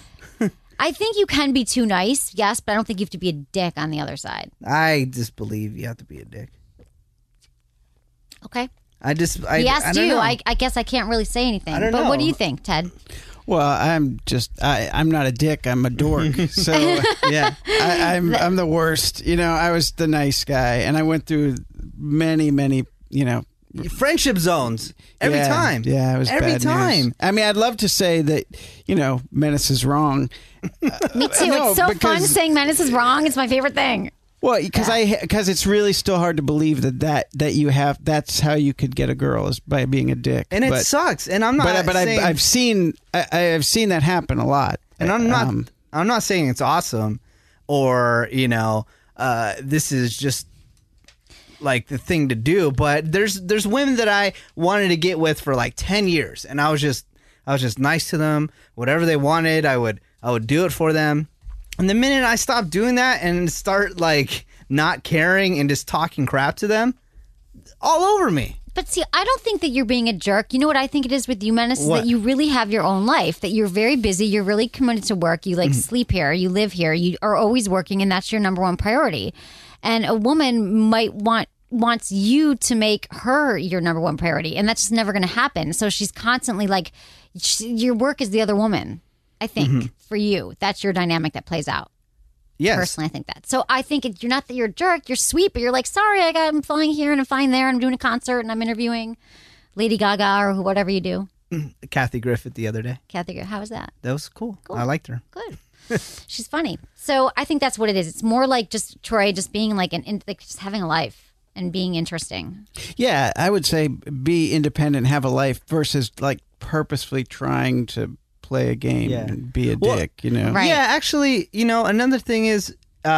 I think you can be too nice, yes, but I don't think you have to be a dick on the other side. I just believe you have to be a dick. Okay. He asked you. I guess I can't really say anything. I don't but know. What do you think, Ted? Well, I'm not a dick. I'm a dork. So yeah, I'm the worst. You know, I was the nice guy, and I went through many, friendship zones every time. Yeah, it was every bad time. news. I mean, I'd love to say that Menace is wrong. Me too. No, it's so fun because- saying Menace is wrong. It's my favorite thing. Well, because it's really still hard to believe that you have that's how you could get a girl is by being a dick, And it sucks. And I'm not. But saying, I've seen that happen a lot. And I'm not saying it's awesome, or this is just like the thing to do. But there's women that I wanted to get with for like 10 years, and I was just nice to them. Whatever they wanted, I would do it for them. And the minute I stop doing that and start like not caring and just talking crap to them, all over me. But see, I don't think that you're being a jerk. You know what I think it is with you, Menace? Is that you really have your own life, that you're very busy, you're really committed to work, you sleep here, you live here, you are always working, and that's your number one priority. And a woman might wants you to make her your number one priority, and that's just never going to happen. So she's constantly like, your work is the other woman. I think for you, that's your dynamic that plays out. Yes. Personally, I think that. So I think you're not that you're a jerk. You're sweet, but you're like, sorry, I'm flying here and I'm flying there and I'm doing a concert and I'm interviewing Lady Gaga or whatever you do. Kathy Griffith the other day. Kathy Griffith, how was that? That was cool. I liked her. Good. She's funny. So I think that's what it is. It's more like just Troy just being like just having a life and being interesting. Yeah, I would say be independent, have a life versus like purposefully trying to play a game and be a dick, you know? Right. Yeah, actually, you know, another thing is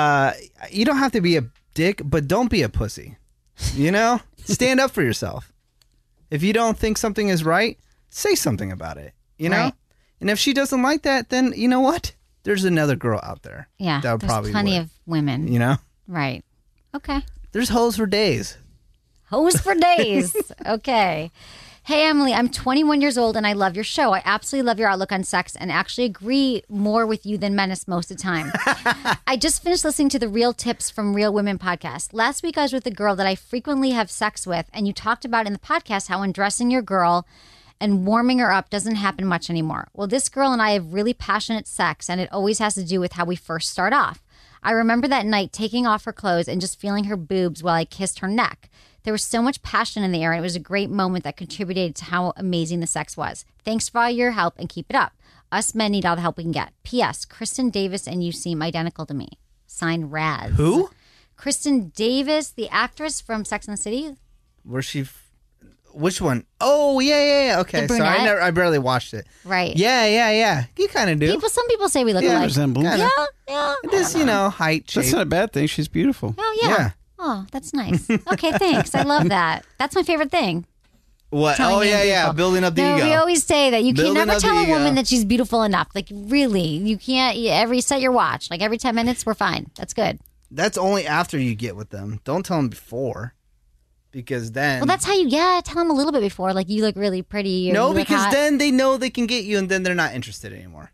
you don't have to be a dick, but don't be a pussy. You know? Stand up for yourself. If you don't think something is right, say something about it, you know? Right. And if she doesn't like that, then you know what? There's another girl out there. Yeah, that would there's probably plenty would, of women. You know? Right. Okay. There's hoes for days. Hoes for days. Okay. Hey, Emily, I'm 21 years old and I love your show. I absolutely love your outlook on sex and actually agree more with you than Menace most of the time. I just finished listening to the Real Tips from Real Women podcast. Last week, I was with a girl that I frequently have sex with, and you talked about in the podcast how undressing your girl and warming her up doesn't happen much anymore. Well, this girl and I have really passionate sex, and it always has to do with how we first start off. I remember that night taking off her clothes and just feeling her boobs while I kissed her neck. There was so much passion in the air, and it was a great moment that contributed to how amazing the sex was. Thanks for all your help, and keep it up. Us men need all the help we can get. P.S. Kristen Davis and you seem identical to me. Signed, Raz. Who? Kristen Davis, the actress from Sex and the City. Where's she? Which one? Oh, yeah. Okay, The sorry, brunette? I barely watched it. Right. Yeah. You kind of do. Some people say we look Yeah, alike. resemblance. Yeah. This, you know, height, shape. That's not a bad thing. She's beautiful. Oh, yeah. Oh, that's nice. Okay, thanks. I love that. That's my favorite thing. What? Telling Oh, you yeah. beautiful. Building up the No, ego. we always say that you can Building never up the tell a ego. woman that she's beautiful enough. Like, really, you can't. Set your watch. Like, every 10 minutes, we're fine. That's good. That's only after you get with them. Don't tell them before. Because then... Well, that's how you, tell them a little bit before. Like, you look really pretty. Or No, you look because hot. then they know they can get you, and then they're not interested anymore.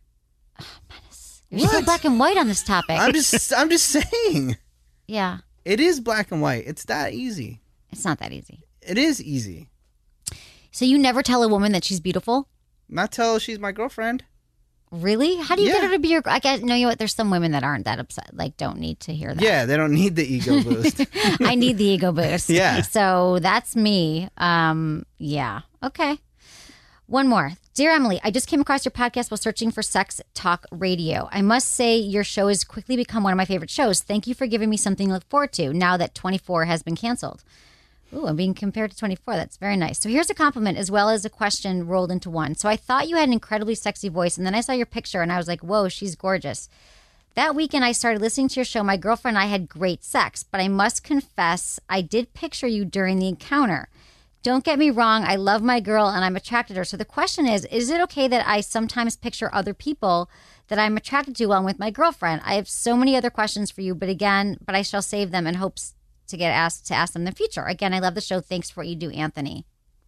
You're so black and white on this topic. I'm just saying. Yeah. It is black and white. It's that easy. It's not that easy. It is easy. So you never tell a woman that she's beautiful? Not tell she's my girlfriend. Really? How do you get her to be your... I guess, no, you know what? There's some women that aren't that upset. Like, don't need to hear that. Yeah, they don't need the ego boost. I need the ego boost. Yeah. So that's me. Yeah. Okay. One more. Dear Emily, I just came across your podcast while searching for Sex Talk Radio. I must say your show has quickly become one of my favorite shows. Thank you for giving me something to look forward to now that 24 has been canceled. Ooh, I'm being compared to 24. That's very nice. So here's a compliment as well as a question rolled into one. So I thought you had an incredibly sexy voice, and then I saw your picture, and I was like, whoa, she's gorgeous. That weekend I started listening to your show. My girlfriend and I had great sex, but I must confess I did picture you during the encounter. Don't get me wrong, I love my girl, and I'm attracted to her. So the question is it okay that I sometimes picture other people that I'm attracted to while I'm with my girlfriend? I have so many other questions for you, but I shall save them in hopes to ask them in the future. Again, I love the show. Thanks for what you do, Anthony.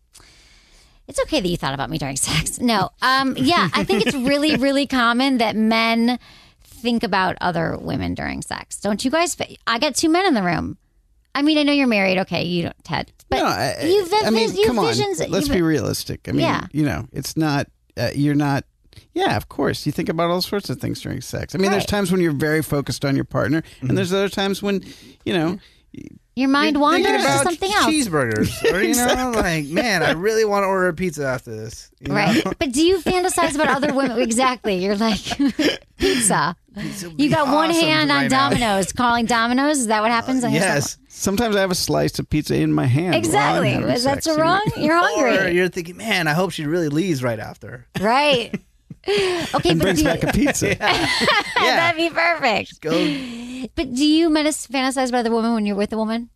It's okay that you thought about me during sex. No. Yeah, I think it's really, really common that men think about other women during sex. Don't you guys? I got two men in the room. I mean, I know you're married. Okay, you don't, Ted. But No, you've come visions. on. Let's be realistic. I mean, Yeah. you know, it's not, you're not, yeah, of course. You think about all sorts of things during sex. I mean, there's Right. times when you're very focused on your partner, and there's other times when, you know, Your mind You're wanders thinking to about something else. cheeseburgers. Or, you know, Exactly. like, man, I really want to order a pizza after this. You Right. know? But do you fantasize about other women? Exactly. You're like, pizza. You got one awesome hand on right now. Domino's, calling Domino's. Is that what happens? on your Yes. Sometimes I have a slice of pizza in my hand. Exactly. while I'm having Is that sex, so wrong? You're Or hungry. you're thinking, man, I hope she really leaves right after. Right. Okay, And but brings do back a pizza. That'd be perfect. Go. But do you fantasize about other women when you're with a woman?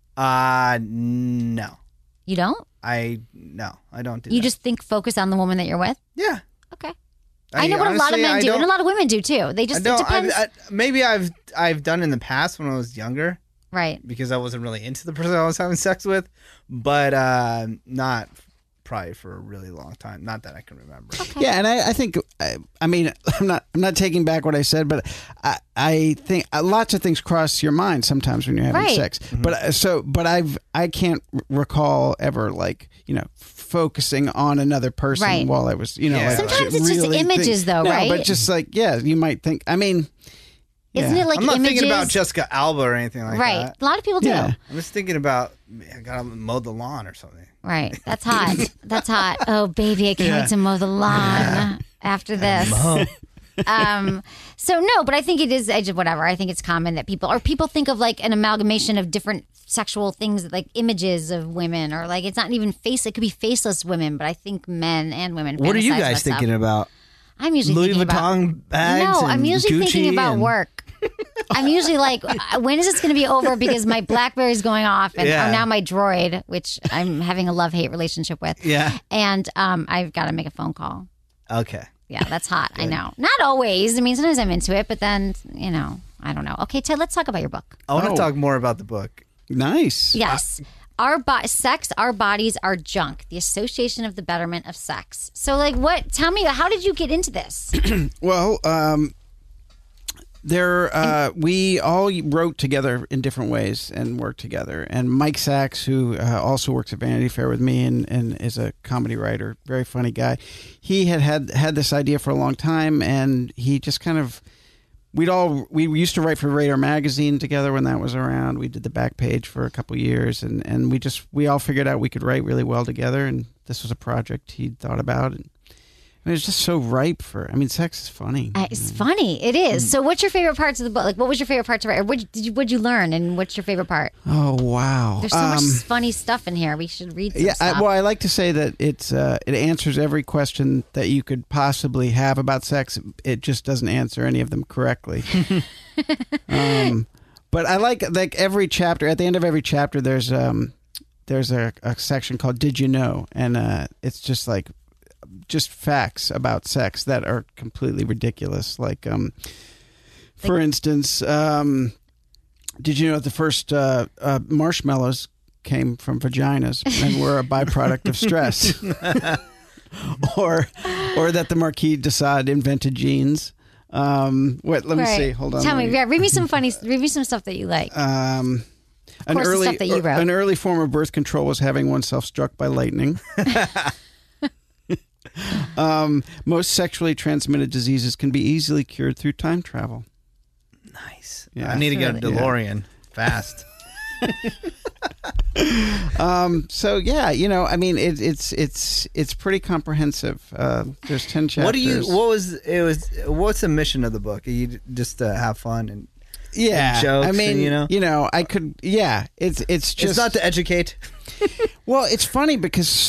No. You don't? I don't do You that. just focus on the woman that you're with? Yeah. Okay. I know what a lot of honestly, men I do, and a don't- lot of women do too. They just, I don't, it depends. maybe I've done in the past when I was younger. Right. Because I wasn't really into the person I was having sex with, but not probably for a really long time. Not that I can remember. Yeah, and I think I mean I'm not taking back what I said, but I think lots of things cross your mind sometimes when you're having Right. sex. But I can't recall ever, like, you know, focusing on another person Right. while I was, like, Sometimes it's just really images, though, right? But just like, you might think. I mean, Isn't it like I'm not images? thinking about Jessica Alba or anything like Right. that. A lot of people do. Yeah. I'm just thinking about I gotta mow the lawn or something. Right. That's hot. That's hot. Oh, baby, I can't wait to mow the lawn after this. So no, but I think it is whatever. I think it's common that people think of like an amalgamation of different sexual things, like images of women, or like it's not even face. It could be faceless women, but I think men and women. What are you fantasize guys this up. thinking about? I'm usually Louis thinking Vuitton about, bags. No, I'm and usually Gucci thinking about and- work. I'm usually like, when is this going to be over? Because my BlackBerry's going off, and now my Droid, which I'm having a love-hate relationship with. Yeah. And I've got to make a phone call. Okay. Yeah, that's hot. I know. Not always. I mean, sometimes I'm into it, but then, I don't know. Okay, Ted, let's talk about your book. I want to talk more about the book. Nice. Yes. Sex, our bodies are junk. The Association of the Betterment of Sex. So, like, tell me, how did you get into this? Well, we all wrote together in different ways and worked together. And Mike Sachs, who also works at Vanity Fair with me and is a comedy writer, very funny guy, he had this idea for a long time, and he just kind of. We used to write for Radar Magazine together when that was around. We did the back page for a couple years, and we all figured out we could write really well together. And this was a project he'd thought about, and it was just so ripe for. I mean, sex is funny. It's funny. It is. So, what's your favorite parts of the book? Like, what was your favorite part to write? Or what'd you learn? And what's your favorite part? Oh wow! There's so much funny stuff in here. We should read some stuff. I like to say that it answers every question that you could possibly have about sex. It just doesn't answer any of them correctly. But I like every chapter. At the end of every chapter, there's a section called "Did You Know?" and it's just like. Just facts about sex that are completely ridiculous. Like, for instance, did you know that the first marshmallows came from vaginas and were a byproduct of stress? or that the Marquis de Sade invented jeans. Let me see. Hold on. Tell me. Yeah, read me some stuff that you like. Stuff that you wrote. An early form of birth control was having oneself struck by lightning. Most sexually transmitted diseases can be easily cured through time travel. Nice. Yeah. I need to get a DeLorean fast. So yeah, I mean, it's pretty comprehensive. There's 10 chapters. What's the mission of the book? You just have fun and I jokes. mean, and, I could. Yeah, it's just. It's not to educate. Well, it's funny because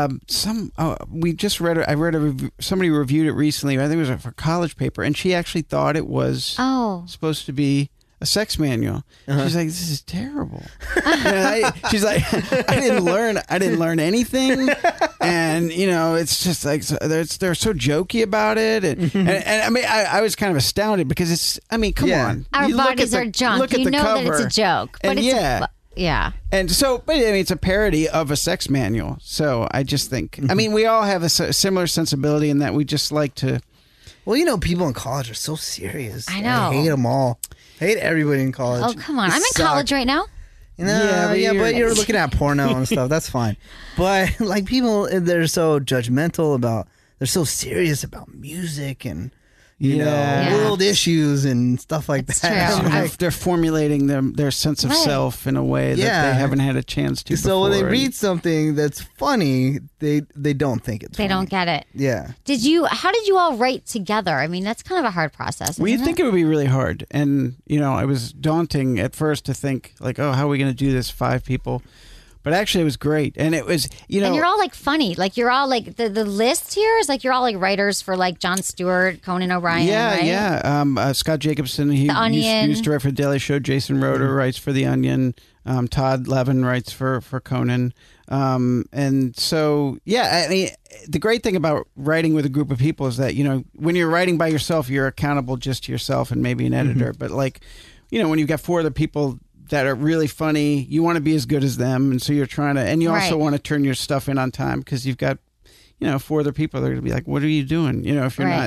we just read. I read a review, somebody reviewed it recently. I think it was for a college paper, and she actually thought it was supposed to be a sex manual. She's like, "This is terrible." She's like, "I didn't learn anything," and it's just like they're so jokey about it, and I mean, I was kind of astounded because it's. I mean, come on, our bodies are junk. Look at the cover, that it's a joke, but and yeah. And so, but I mean, it's a parody of a sex manual. So I just think, I mean, we all have a similar sensibility in that we just like to. Well, people in college are so serious. I know. I hate them all. I hate everybody in college. Oh, come on. I'm in college right now. But you're looking at porno and stuff. That's fine. But like people, they're so judgmental they're so serious about music and world issues and stuff like that. They're formulating their sense of self in a way that they haven't had a chance to. So when they read something that's funny, they don't think it's funny. They don't get it. Yeah. How did you all write together? I mean, that's kind of a hard process. We think it would be really hard, and it was daunting at first to think like, oh, how are we going to do this? 5 people. But actually, it was great, and it was And you're all like funny, like you're all like the list here is like you're all like writers for like Jon Stewart, Conan O'Brien. Yeah. Scott Jacobson, he used to write for the Daily Show. Jason Roeder writes for The Onion. Todd Levin writes for Conan. And so, I mean, the great thing about writing with a group of people is that when you're writing by yourself, you're accountable just to yourself and maybe an editor. But like, when you've got 4 other people that are really funny, you want to be as good as them, and so you're trying to, and you also want to turn your stuff in on time because you've got, 4 other people that are going to be like, "What are you doing?" If you're not.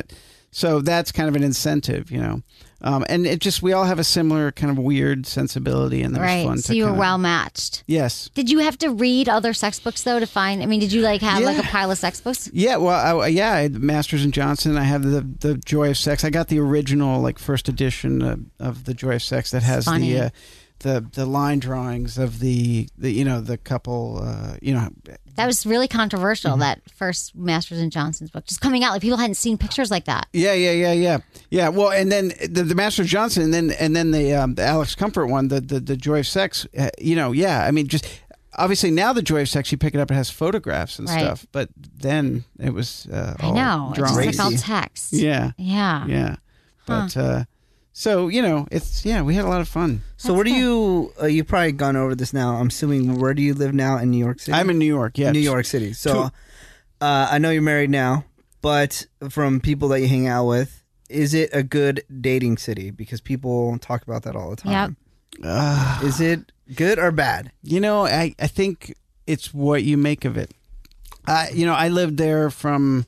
So that's kind of an incentive, and it just, we all have a similar kind of weird sensibility, and that was fun. So you were well matched. Yes. Did you have to read other sex books though to find? I mean, did you have like a pile of sex books? Yeah. Well, I had Masters and Johnson. I have the Joy of Sex. I got the original first edition of the Joy of Sex that has the line drawings of the couple. That was really controversial. That first Masters and Johnson's book just coming out, like people hadn't seen pictures like that. Yeah. Well, and then the Masters of Johnson, and then the Alex Comfort one, the Joy of Sex. I mean, just obviously now the Joy of Sex, you pick it up, it has photographs and stuff, but then it was all it's just like all text. Yeah. But so it's we had a lot of fun. So where do you? You've probably gone over this now. I'm assuming, where do you live now in New York City? I'm in New York. Yeah, New York City. So I know you're married now, but from people that you hang out with, is it a good dating city? Because people talk about that all the time. Yep. Is it good or bad? I think it's what you make of it. I lived there from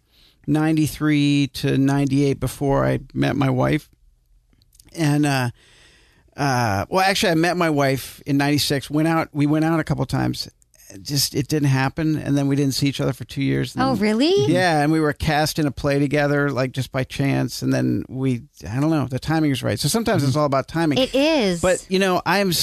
93 to 98 before I met my wife. And, actually I met my wife in 96, we went out a couple times. It didn't happen. And then we didn't see each other for 2 years. Oh, really? Yeah. And we were cast in a play together, just by chance. And then I don't know, the timing is right. So sometimes it's all about timing. It is. But I'm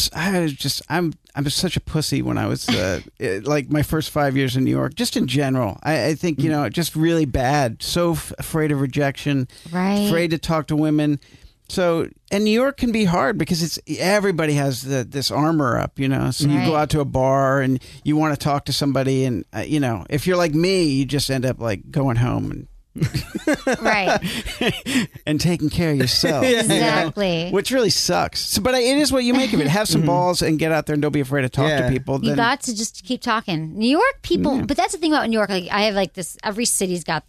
such a pussy when I was, my first 5 years in New York, just in general. I think, just really bad. So afraid of rejection. Right. Afraid to talk to women. So, and New York can be hard because everybody has this armor up, So you go out to a bar and you want to talk to somebody, and if you're like me, you just end up going home and right, and taking care of yourself. Exactly, which really sucks. So, but it is what you make of it. Have some balls and get out there and don't be afraid to talk to people. You got to just keep talking. New York people, but that's the thing about New York. I have this. Every city's got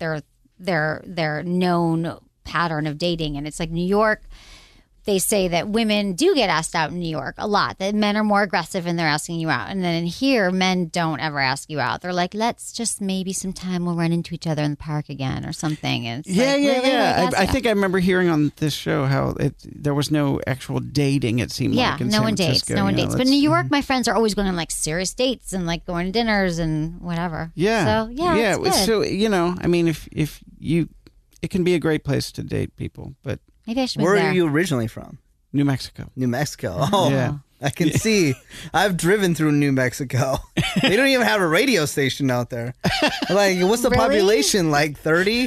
their known pattern of dating, and it's like New York, they say that women do get asked out in New York a lot, that men are more aggressive and they're asking you out, and then here men don't ever ask you out. They're like, let's just maybe sometime we'll run into each other in the park again or something. And it's I think I remember hearing on this show how there was no actual dating, it seemed like in no San one Francisco, dates, no one dates. But in New York, my friends are always going on serious dates and going to dinners and whatever. It's good. So I mean, if you, it can be a great place to date people, but maybe I should move Where there. are you originally from? New Mexico. New Mexico. Oh, yeah. I can see. I've driven through New Mexico. They don't even have a radio station out there. What's the population? 30?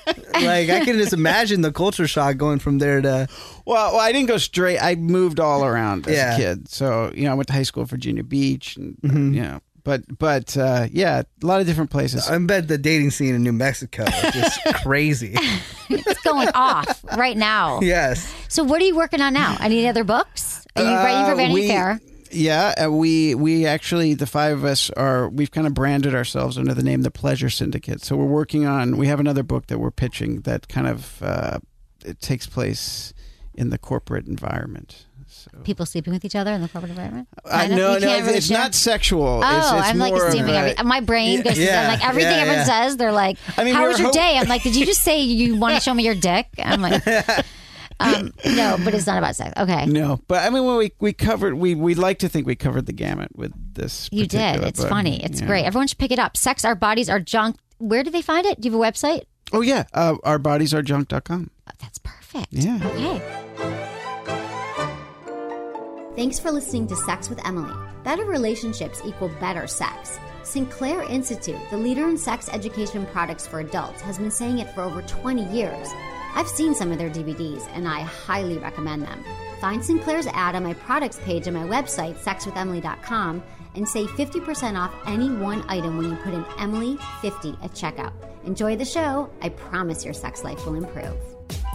I can just imagine the culture shock going from there to... Well, I didn't go straight. I moved all around as a kid. So, I went to high school at Virginia Beach and, But a lot of different places. I bet the dating scene in New Mexico is just crazy. It's going off right now. Yes. So what are you working on now? Any other books? Are you writing for Vanity Fair? Yeah, we actually, the five of us we've kind of branded ourselves under the name The Pleasure Syndicate. So we have another book that we're pitching that kind of, it takes place in the corporate environment. People sleeping with each other in the corporate environment? No, it's not sexual. Oh, it's I'm more assuming everything. My brain goes to everything everyone says. They're like, how was your day? I'm like, did you just say you want to show me your dick? I'm like, no, but it's not about sex. Okay. No, but I mean, when we covered, we like to think we covered the gamut with this. You did. It's funny. It's great. Everyone should pick it up. Sex, Our Bodies Are Junk. Where do they find it? Do you have a website? Oh, yeah. ourbodiesarejunk.com. Oh, that's perfect. Yeah. Okay. Thanks for listening to Sex with Emily. Better relationships equal better sex. Sinclair Institute, the leader in sex education products for adults, has been saying it for over 20 years. I've seen some of their DVDs, and I highly recommend them. Find Sinclair's ad on my products page on my website, sexwithemily.com, and save 50% off any one item when you put in Emily50 at checkout. Enjoy the show. I promise your sex life will improve.